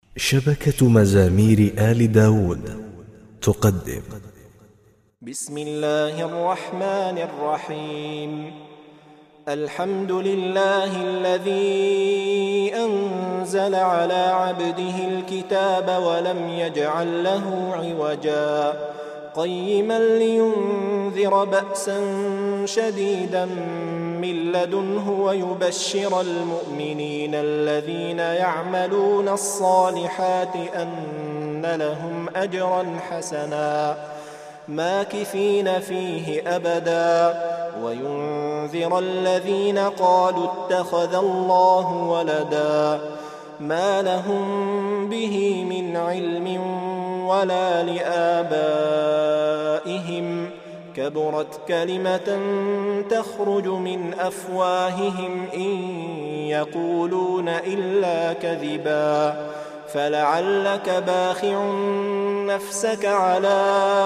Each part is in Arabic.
شبكة مزامير آل داود تقدم. بسم الله الرحمن الرحيم. الحمد لله الذي أنزل على عبده الكتاب ولم يجعل له عوجا قيما لينذر بأسا شديدا من لدنه ويبشر المؤمنين الذين يعملون الصالحات أن لهم أجرا حسنا ماكثين فيه أبدا وينذر الذين قالوا اتخذ الله ولدا ما لهم به من علم ولا لآبائهم كبرت كلمة تخرج من أفواههم إن يقولون إلا كذبا فلعلك باخع نفسك على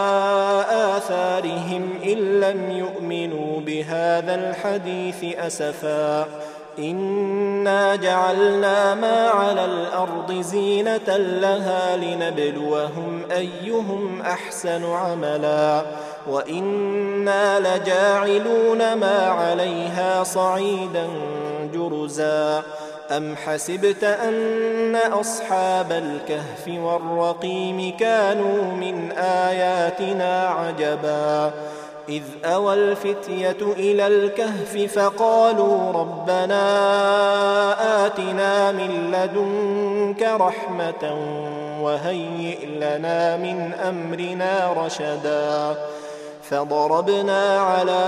آثارهم إن لم يؤمنوا بهذا الحديث أسفا إنا جعلنا ما على الأرض زينة لها لنبلوهم أيهم أحسن عملا وإنا لجاعلون ما عليها صعيدا جرزا أم حسبت أن أصحاب الكهف والرقيم كانوا من آياتنا عجبا إذ أوى الفتية إلى الكهف فقالوا ربنا آتنا من لدنك رحمة وهيئ لنا من أمرنا رشدا فضربنا على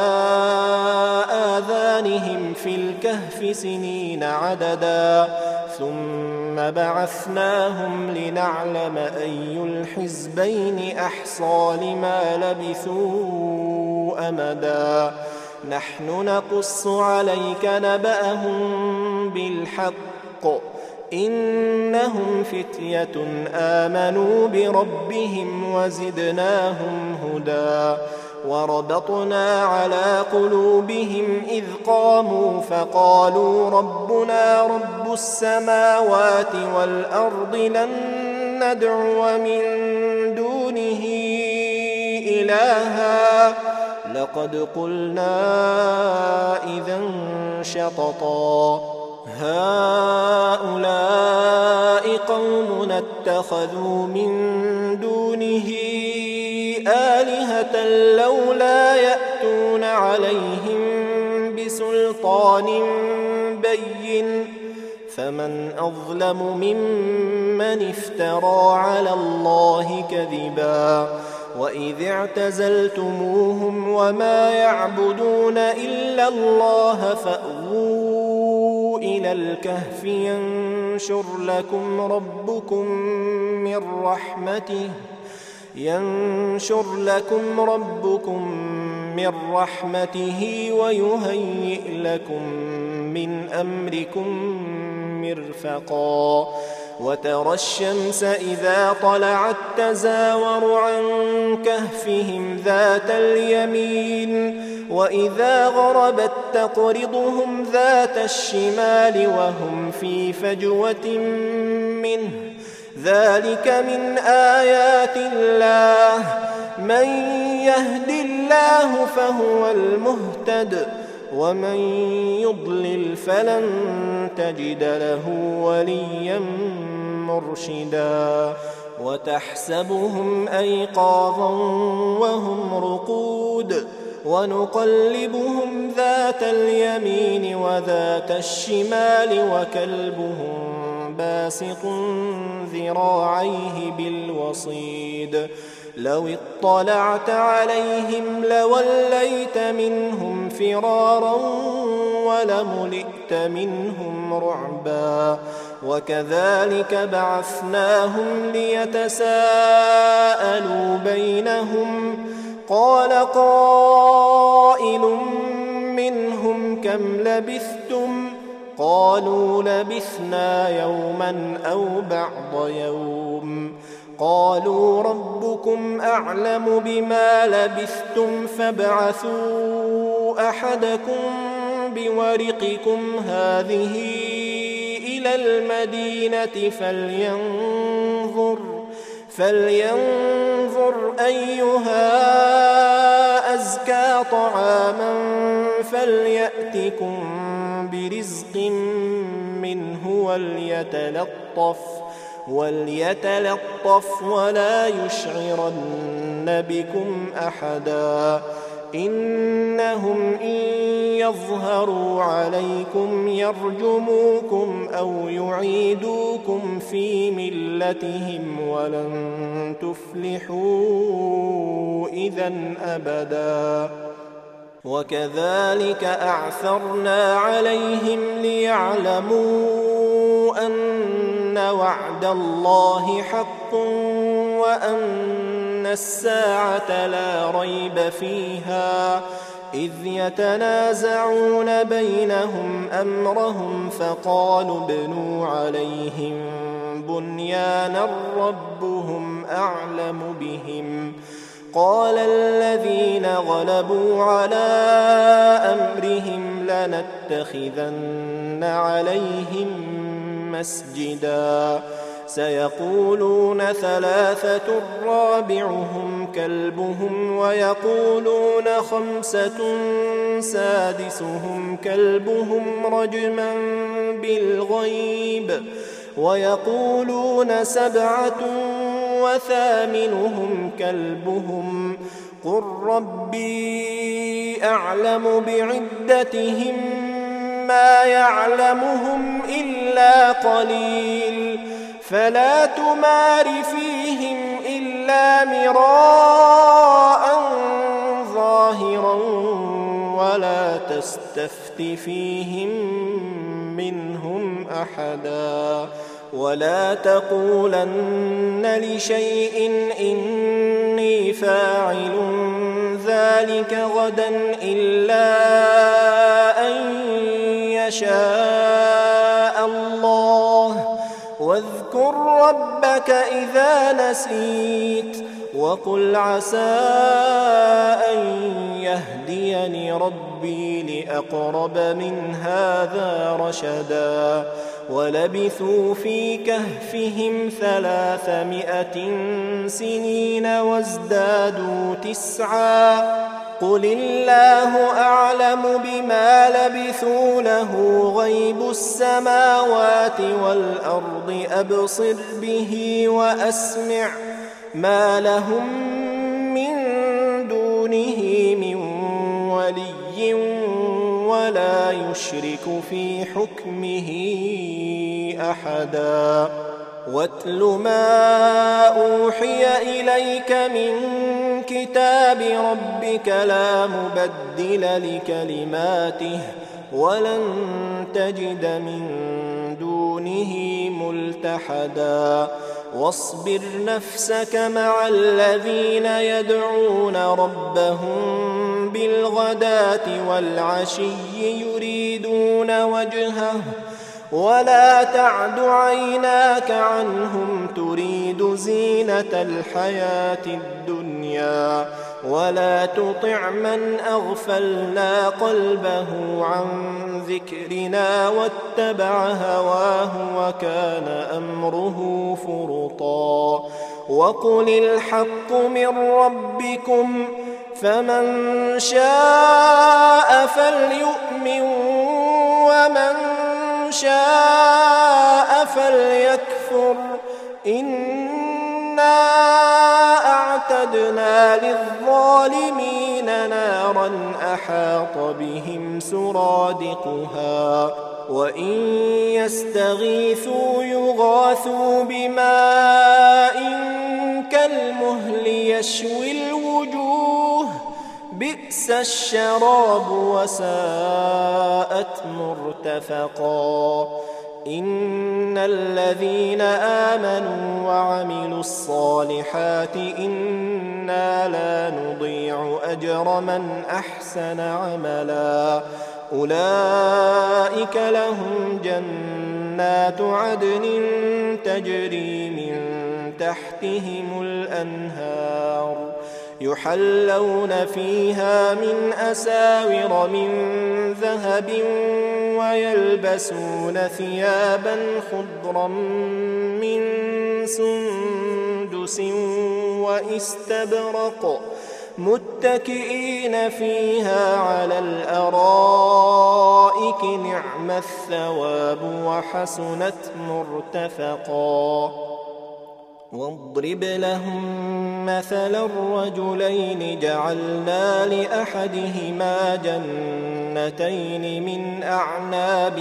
آذانهم في الكهف سنين عددا ثم بعثناهم لنعلم أي الحزبين أحصى لما لبثوا أمدا نحن نقص عليك نبأهم بالحق إنهم فتية آمنوا بربهم وزدناهم هدى وربطنا على قلوبهم إذ قاموا فقالوا ربنا رب السماوات والأرض لن ندعو من دونه إلها لقد قلنا إذا شططا هؤلاء قومنا اتخذوا من دونه آلهة لولا يأتون عليهم بسلطان بين فمن أظلم ممن افترى على الله كذبا وإذ اعتزلتموهم وما يعبدون إلا الله فأووا إلى الكهف ينشر لكم ربكم من رحمته ويهيئ لكم من أمركم مرفقا وترى الشمس إذا طلعت تزاور عن كهفهم ذات اليمين وإذا غربت تقرضهم ذات الشمال وهم في فجوة منه ذلك من آيات الله من يهد الله فهو المهتد ومن يضلل فلن تجد له وليا مرشدا وتحسبهم أيقاظا وهم رقود ونقلبهم ذات اليمين وذات الشمال وكلبهم باسط ذراعيه بالوصيد لو اطلعت عليهم لوليت منهم فرارا ولملئت منهم رعبا وكذلك بعثناهم ليتساءلوا بينهم قال قائل منهم كم لبثتم قالوا لبثنا يوما أو بعض يوم قالوا ربكم أعلم بما لبثتم فابعثوا أحدكم بورقكم هذه إلى المدينة فلينظر فلينظر أيها أزكى طعاما فليأتكم برزق منه وليتلطف ولا يشعرن بكم أحدا إنهم إن يظهروا عليكم يرجموكم أو يعيدوكم في ملتهم ولن تفلحوا إذا أبدا وكذلك أعثرنا عليهم ليعلموا أن وعد الله حق وأن الساعة لا ريب فيها إذ يتنازعون بينهم أمرهم فقالوا ابنوا عليهم بنيانا ربهم أعلم بهم قال الذين غلبوا على أمرهم لنتخذن عليهم مسجدا سيقولون ثلاثة رابعهم كلبهم ويقولون خمسة سادسهم كلبهم رجما بالغيب ويقولون سبعة وثامنهم كلبهم قل ربي أعلم بعدتهم ما يعلمهم إلا قليل فلا تمار فيهم إلا مراء ظاهرا ولا تستفت فيهم منهم أحدا ولا تقولن لشيء إني فاعل ذلك غدا إلا أن يشاء الله واذكر ربك إذا نسيت وقل عسى أن يهديني ربي لأقرب من هذا رشدا ولبثوا في كهفهم 300 سنين وازدادوا 9 قل الله أعلم بما لبثوا له غيب السماوات والأرض أبصر به وأسمع ما لهم من دونه من ولي ولا يشرك في حكمه أحدا واتل ما أوحي إليك من كتاب ربك لا مبدل لكلماته ولن تجد من دونه ملتحدا واصبر نفسك مع الذين يدعون ربهم بالغداة والعشي يريدون وجهه ولا تعد عيناك عنهم تريد زينة الحياة الدنيا ولا تطع من أغفلنا قلبه عن ذكرنا واتبع هواه وكان أمره فرطا وقل الحق من ربكم فمن شاء فليؤمن ومن شاء فليكفر إنا أعتدنا للظالمين نارا أحاط بهم سرادقها وإن يستغيثوا يغاثوا بماء كالمهل يشوي الوجوه بئس الشراب وساءت مرتفقا إن الذين آمنوا وعملوا الصالحات إنا لا نضيع أجر من أحسن عملا أولئك لهم جنات عدن تجري من تحتهم الأنهار يحلون فيها من أساور من ذهب ويلبسون ثيابا خضرا من سندس سندس واستبرق متكئين فيها على الأرائك نعم الثواب وحسنت مرتفقا واضرب لهم مثل الرجلين جعلنا لأحدهما جنتين من أعناب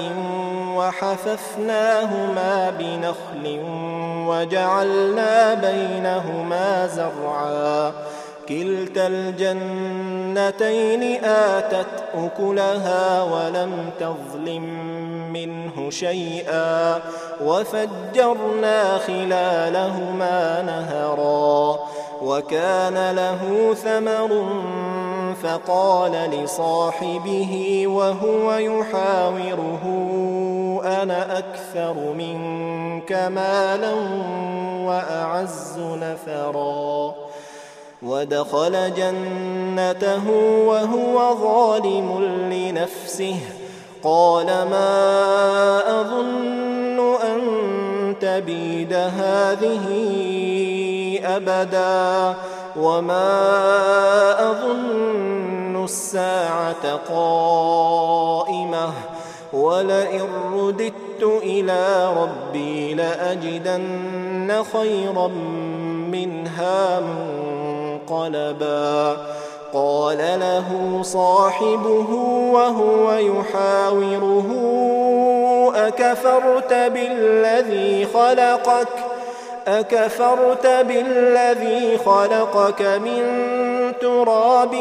وحففناهما بنخل وجعلنا بينهما زرعا كلتا الجنتين آتت أكلها ولم تظلم منه شيئا وفجرنا خلالهما نهرا وكان له ثمر فقال لصاحبه وهو يحاوره أنا أكثر منك مالا وأعز نفرا ودخل جنته وهو ظالم لنفسه قال ما أظن أن تبيد هذه أبدا وما أظن الساعة قائمة ولئن رددت إلى ربي لأجدن خيرا منها منقلبا قال له صاحبه وهو يحاوره أكفرت بالذي خلقك من تراب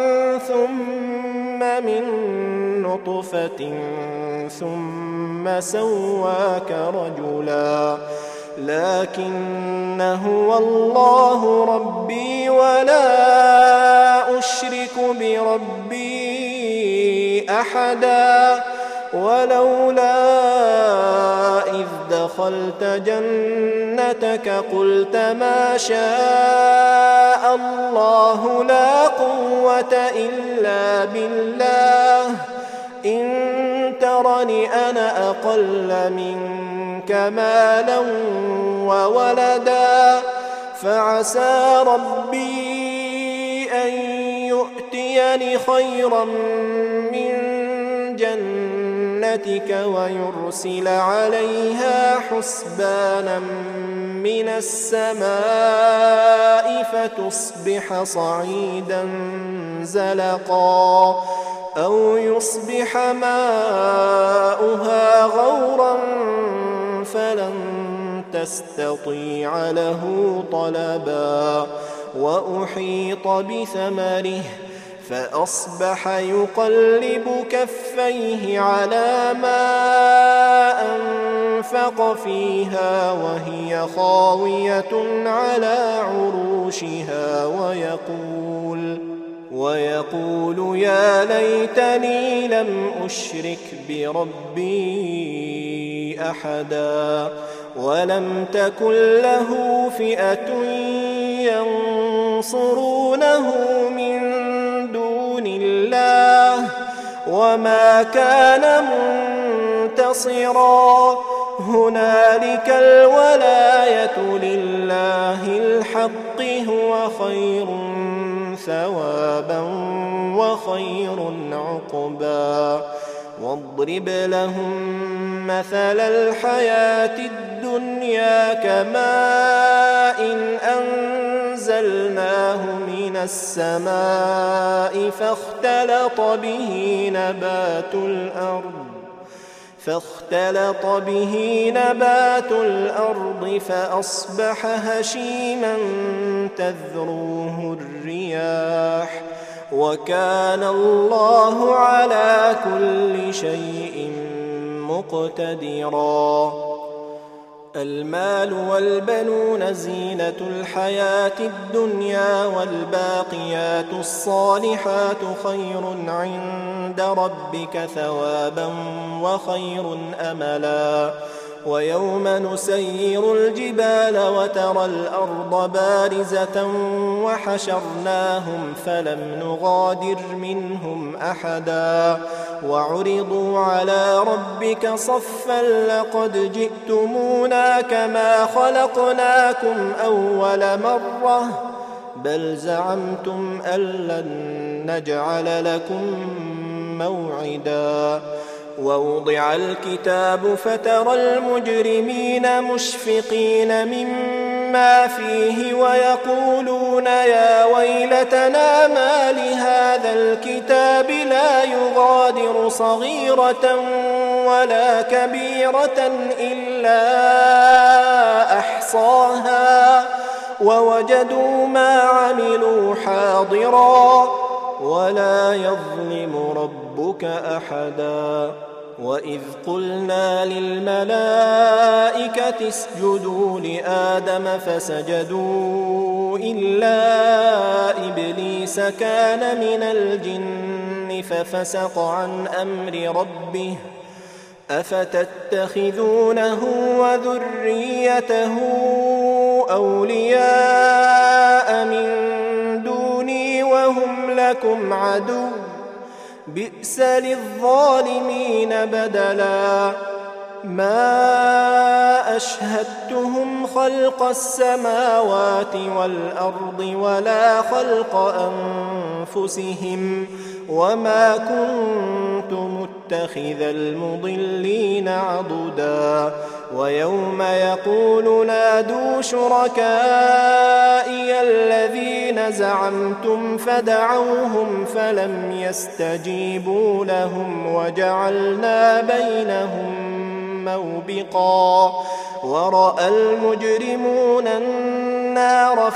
ثم من نطفة ثم سواك رجلا لكن هو الله ربي ولا أشرك بربي أحدا ولولا إذ دخلت جنتك قلت ما شاء الله لا قوة إلا بالله إن ترني أنا أقل منك مالا وولدا فعسى ربي أن يؤتيني خيرا من جنتك ويرسل عليها حسبانا من السماء فتصبح صعيدا زلقا أو يصبح ماؤها غورا فلن تستطيع له طلبا وأحيط بثمره فأصبح يقلب كفيه على ما أنفق فيها وهي خاوية على عروشها ويقول يا ليتني لم أشرك بربي أحدا ولم تكن له فئة ينصرونه من دون الله وما كان منتصرا هنالك الولاية لله الحق هو خير ثوابا وخير عقبا واضرب لهم مثل الحياة الدنيا كماء أنزلناه من السماء فاختلط به نبات الأرض فأصبح هشيما تذروه الرياح وكان الله على كل شيء مقتدرا المال والبنون زينة الحياة الدنيا والباقيات الصالحات خير عند ربك ثوابا وخير أملا ويوم نسير الجبال وترى الأرض بارزة وحشرناهم فلم نغادر منهم أحدا وعرضوا على ربك صفا لقد جئتمونا كما خلقناكم أول مرة بل زعمتم أن لن نجعل لكم موعدا ووضع الكتاب فترى المجرمين مشفقين مما فيه ويقولون يا ويلتنا ما لهذا الكتاب لا يغادر صغيرة ولا كبيرة إلا أحصاها ووجدوا ما عملوا حاضرا ولا يظلم ربك أحدا وإذ قلنا للملائكة اسجدوا لآدم فسجدوا إلا إبليس كان من الجن ففسق عن أمر ربه أفتتخذونه وذريته أولياء من دوني وهم لكم عدو بئس للظالمين بدلا ما أشهدتهم خلق السماوات والأرض ولا خلق أنفسهم وما كنت متخذ المضلين عضدا ويوم يقول نادوا شركائي الذين زعمتم فدعوهم فلم يستجيبوا لهم وجعلنا بينهم موبقا ورأى المجرمون النار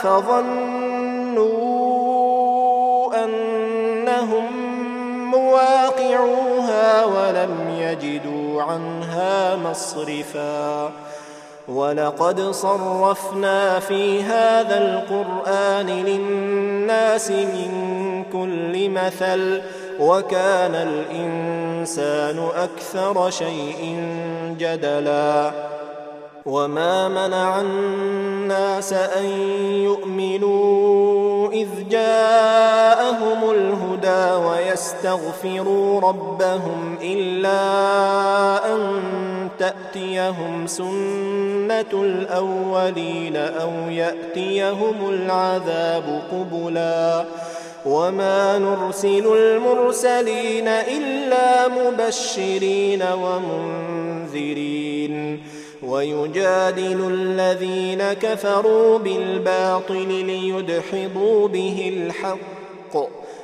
فظنوا أنهم مواقعوها ولم يجدوا عنها مصرفا ولقد صرفنا في هذا القرآن للناس من كل مثل وكان الإنسان أكثر شيء جدلا وما منع الناس أن يؤمنوا إذ جاءهم الهدى ويستغفروا ربهم إلا أن تأتيهم سنة الأولين أو يأتيهم العذاب قبلا وما نرسل المرسلين إلا مبشرين ومنذرين ويجادل الذين كفروا بالباطل ليدحضوا به الحق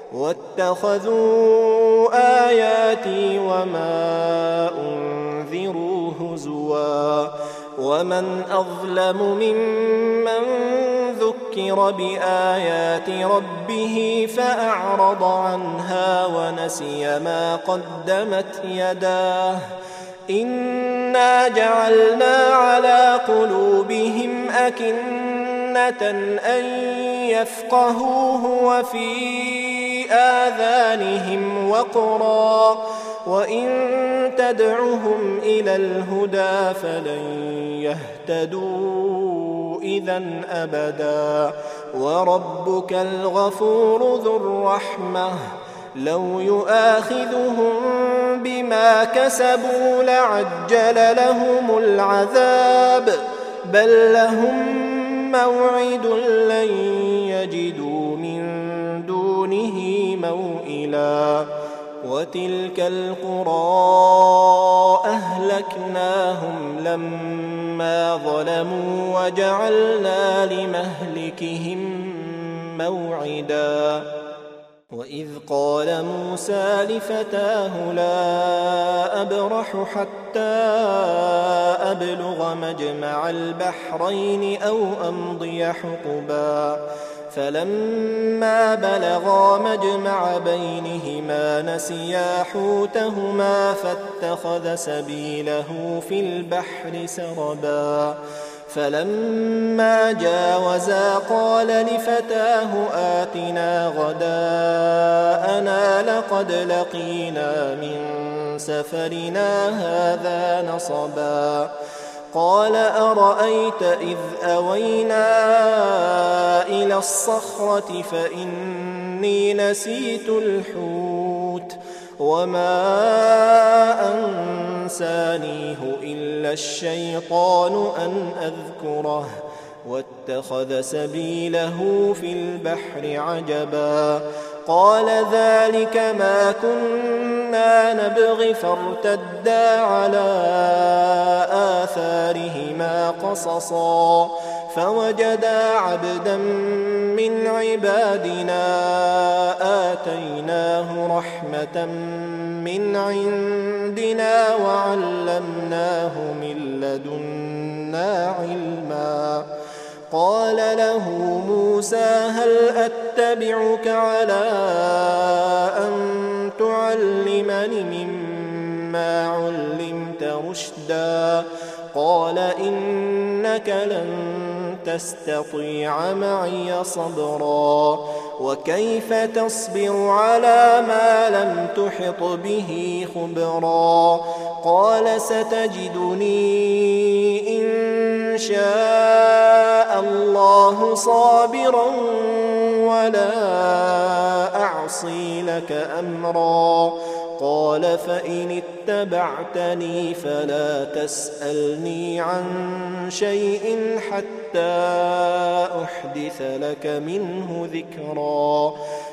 واتخذوا آياتي وما أنذروا هزوا ومن أظلم ممن ذكر بآيات ربه فأعرض عنها ونسي ما قدمت يداه إنا جعلنا على قلوبهم أكنة أن يفقهوه وفي آذانهم وقرا وإن تدعهم إلى الهدى فلن يهتدوا إذا أبدا وربك الغفور ذو الرحمة لو يؤاخذهم بما كسبوا لعجل لهم العذاب بل لهم موعد لن يجدوا من دونه موئلا وتلك القرى أهلكناهم لما ظلموا وجعلنا لمهلكهم موعدا وإذ قال موسى لفتاه لا أبرح حتى أبلغ مجمع البحرين أو أمضي حقبا فلما بلغا مجمع بينهما نسيا حوتهما فاتخذ سبيله في البحر سربا فلما جاوزا قال لفتاه آتنا غداءنا لقد لقينا من سفرنا هذا نصبا قال أرأيت إذ أوينا إلى الصخرة فإني نسيت الحوت وما أنسانيه إلا الشيطان أن أذكره واتخذ سبيله في البحر عجبا قال ذلك ما كنا نبغي فارتدا على آثارهما قصصا فوجدا عبدا من عبادنا آتيناه رحمة من عندنا وعلمناه من لدنا علما قال له موسى هل أتبعك على أن تعلمني مما علمت رشدا قال إنك لن تستطيع معي صبرا وكيف تصبر على ما لم تحط به خبرا قال ستجدني إن شاء الله صابرا ولا أعصي لك أمرا قال فإن اتبعتني فلا تسألني عن شيء حتى أحدث لك منه ذكرا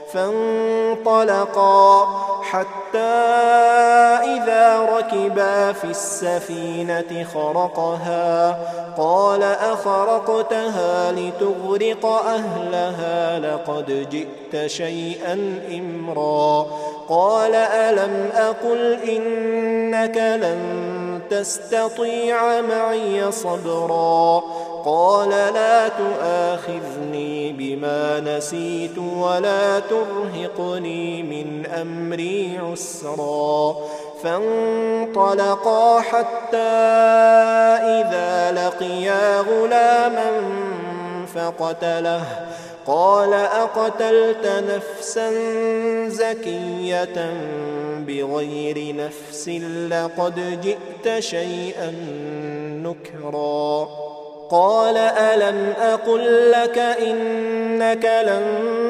فانطلقا حتى إذا ركبا في السفينة خرقها قال أخرقتها لتغرق أهلها لقد جئت شيئا إمرا قال ألم أقل إنك لن تستطيع معي صبرا قال لا تؤاخذني بما نسيت ولا ترهقني من أمري عسرا فانطلقا حتى إذا لقيا غلاما فقتله قال أقتلت نفسا زكية بغير نفس لقد جئت شيئا نكرا قال ألم أقل لك إنك لن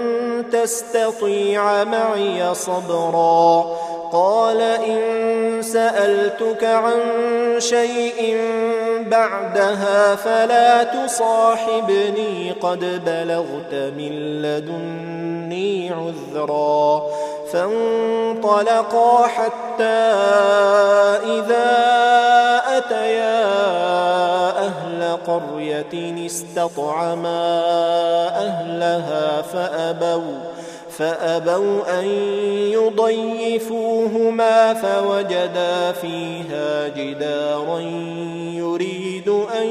تستطيع معي صبرا قال إن سألتك عن شيء بعدها فلا تصاحبني قد بلغت من لدني عذرا فانطلقا حتى إذا أتيا أهل قرية استطعما أهلها فأبوا أن يضيفوهما فوجدا فيها جدارا يريد أن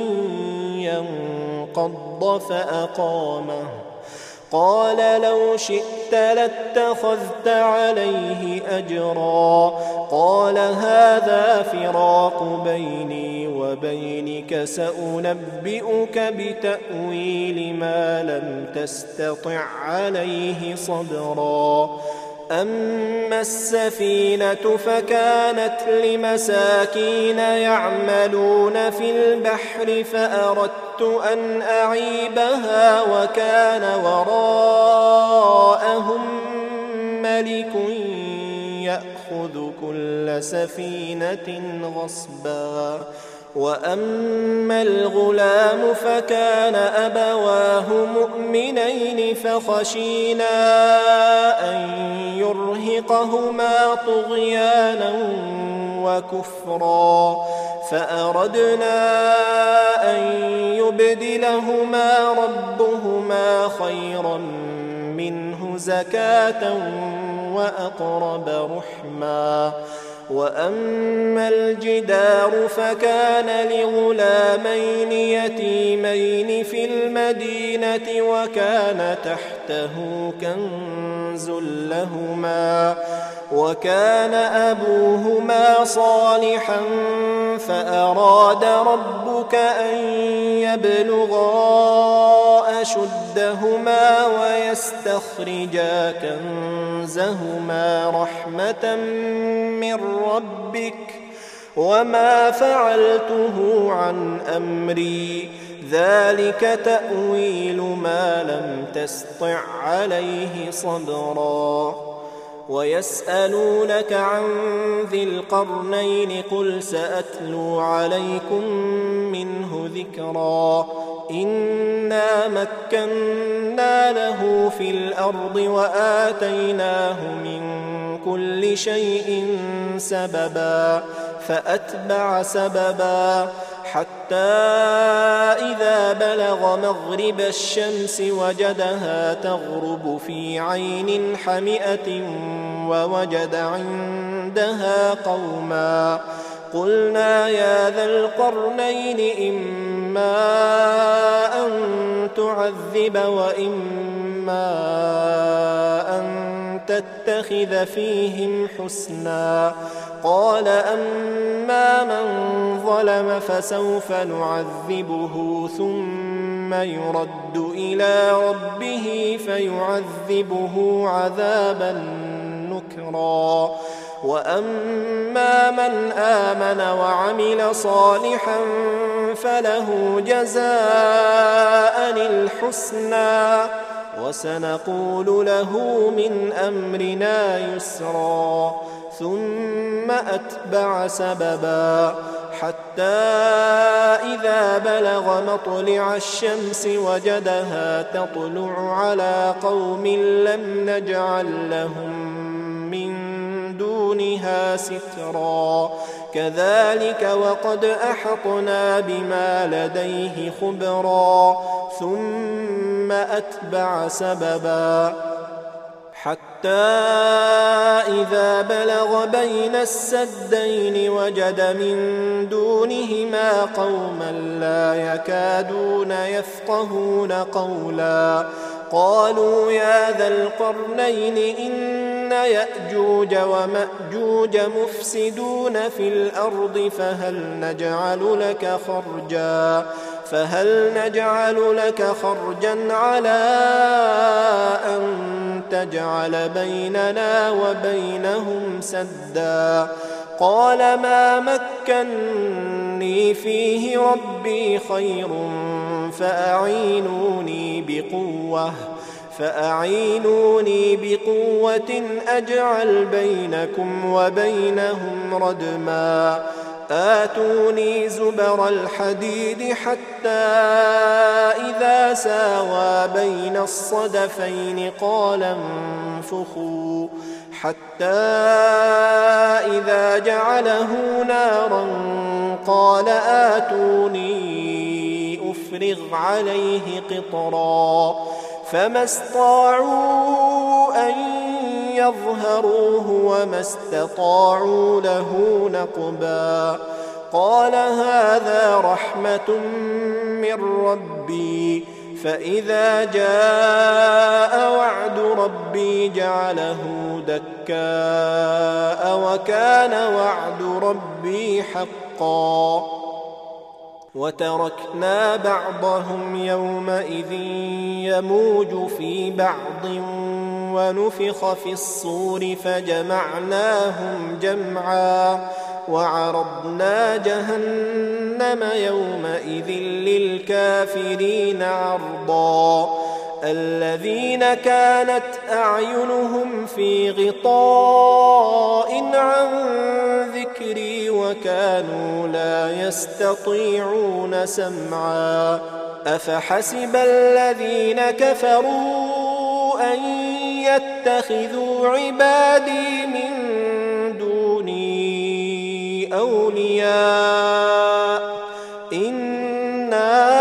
ينقض فأقامه قال لو شئت لاتخذت عليه أجرا قال هذا فراق بيني وبينك سأنبئك بتأويل ما لم تستطع عليه صبرا أما السفينة فكانت لمساكين يعملون في البحر فأردت أن أعيبها وكان وراءهم ملك يأخذ كل سفينة غصبا وأما الغلام فكان أبواه مؤمنين فخشينا أن يرهقهما طغيانا وكفرا فأردنا أن يبدلهما ربهما خيرا منه زكاة وأقرب رحما وأما الجدار فكان لغلامين يتيمين في المدينة وكان تحته كنز لهما وكان أبوهما صالحا فأراد ربك أن يبلغا أشدهما ويستخرجا كنزهما رحمة من ربك وما فعلته عن أمري ذلك تأويل ما لم تسطع عليه صبرا ويسألونك عن ذي القرنين قل سأتلو عليكم منه ذكرا إنا مكنا له في الأرض وآتيناه من كل شيء سببا فأتبع سببا حتى إذا بلغ مغرب الشمس وجدها تغرب في عين حمئة ووجد عندها قوما قلنا يا ذا القرنين إما أن تعذب وإما أن تتخذ فيهم حسنا قال أما من ظلم فسوف نعذبه ثم يرد إلى ربه فيعذبه عذابا نكرا وأما من آمن وعمل صالحا فله جزاء الحسنى وسنقول له من أمرنا يسرا ثم أتبع سببا حتى إذا بلغ مطلع الشمس وجدها تطلع على قوم لم نجعل لهم من دونها سترا كذلك وقد أحطنا بما لديه خبرا ثم أتبع سببا حتى إذا بلغ بين السدين وجد من دونهما قوما لا يكادون يفقهون قولا قالوا يا ذا القرنين إن يأجوج ومأجوج مفسدون في الأرض فهل نجعل لك خرجا على أن تجعل بيننا وبينهم سدا قال ما مكني فيه ربي خير فأعينوني بقوة أجعل بينكم وبينهم ردما آتوني زبر الحديد حتى إذا ساوى بين الصدفين قال انفخوا حتى إذا جعله نارا قال آتوني أفرغ عليه قطرا فما استطاعوا أن يظهروه وما استطاعوا له نقبا قال هذا رحمة من ربي فإذا جاء وعد ربي جعله دكاء وكان وعد ربي حقا وتركنا بعضهم يومئذ يموج في بعض ونفخ في الصور فجمعناهم جمعا وعرضنا جهنم يومئذ للكافرين عرضا الذين كانت أعينهم في غطاء عن ذكري وكانوا لا يستطيعون سمعا أفحسب الذين كفروا أن يتخذوا عبادي من دوني أولياء إنا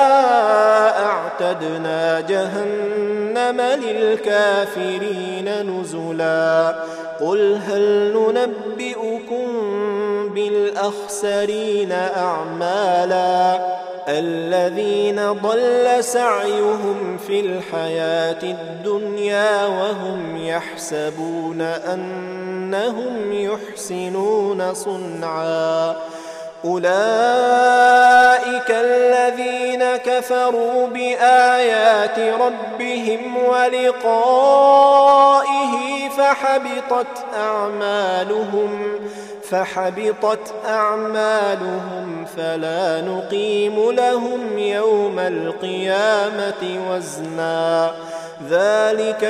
أعتدنا جهنم للكافرين نزلا قل هل ننبئكم بالأخسرين أعمالا الذين ضل سعيهم في الحياة الدنيا وهم يحسبون أنهم يحسنون صنعا أولئك الذين كفروا بآيات ربهم ولقائه فحبطت أعمالهم فلا نقيم لهم يوم القيامة وزنا ذلك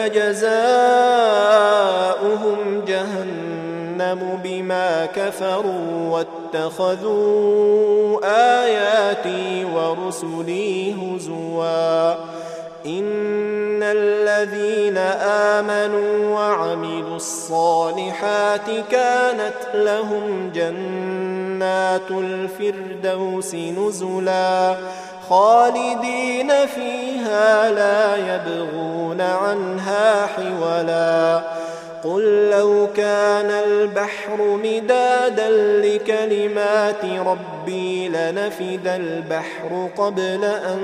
جزاؤهم جهنم بما كفروا واتخذوا آياتي ورسلي هزوا إن الذين آمنوا وعملوا الصالحات كانت لهم جنات الفردوس نزلا خالدين فيها لا يبغون عنها حولا قل لو كان البحر مدادا لكلمات ربي لنفد البحر قبل أن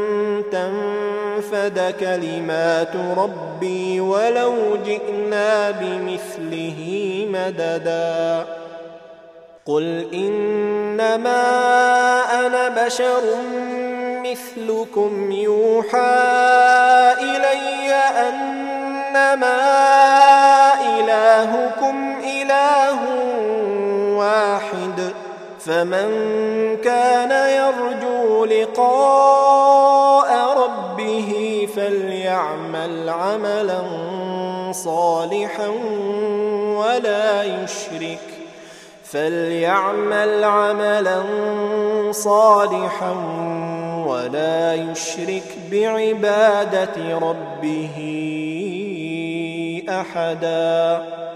تنفد كلمات ربي ولو جئنا بمثله مددا قل إنما أنا بشر مثلكم يوحى إلي أنما إلهكم إله واحد فمن كان يرجو لقاء ربه فليعمل عملا صالحا ولا يشرك بعبادة ربه أحدا.